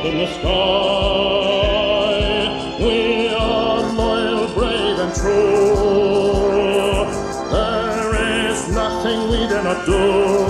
in the sky. We are loyal, brave, and true. There is nothing we dare not do.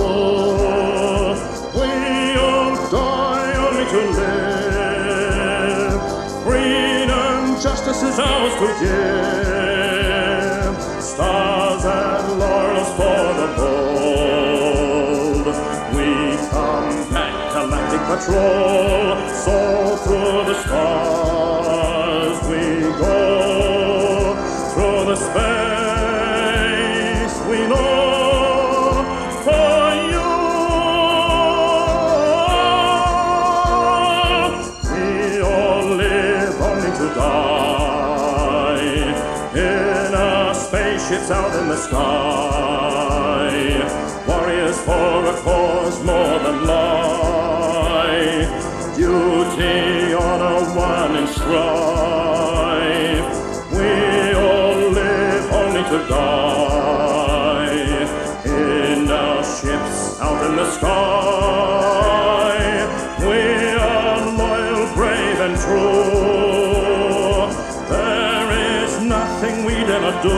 We'll die only to live. Freedom, justice is ours to give. Stars and laurels for the bold. We come back, galactic patrol. So through the stars we go. Through the space we know. For you, we all live only to die. In our spaceships out in the sky, warriors for a cause more than life. Duty, honor, one in strife. We all live only to die. In our ships out in the sky, we are loyal, brave, and true. There is nothing we dare not do.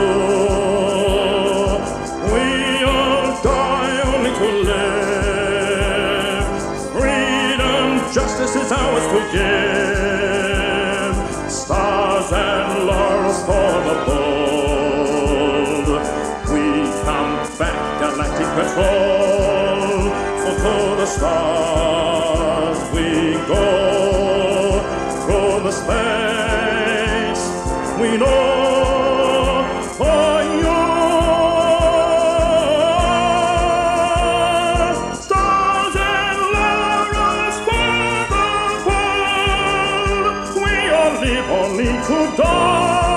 We all die only to live. Freedom, justice is ours to give. Stars and laurels for the bold. We come back, galactic patrol. So through the stars we go. Through the space we know. For you, stars and laurels for the world. We all live only to die.